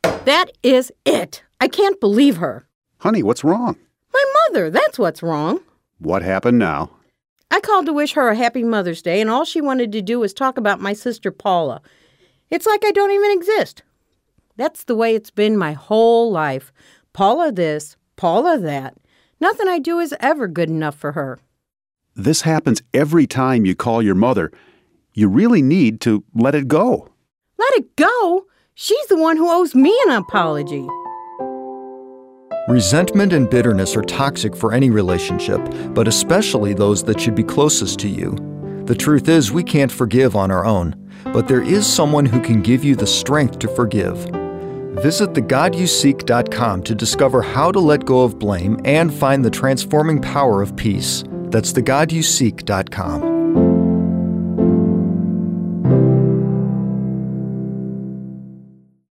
That is it. I can't believe her. Honey, what's wrong? My mother, that's what's wrong. What happened now? I called to wish her a happy Mother's Day, and all she wanted to do was talk about my sister Paula. It's like I don't even exist. That's the way it's been my whole life. Paula this, Paula that. Nothing I do is ever good enough for her. This happens every time you call your mother. You really need to let it go. Let it go? She's the one who owes me an apology. Resentment and bitterness are toxic for any relationship, but especially those that should be closest to you. The truth is, we can't forgive on our own, but there is someone who can give you the strength to forgive. Visit thegodyouseek.com to discover how to let go of blame and find the transforming power of peace. That's thegodyouseek.com.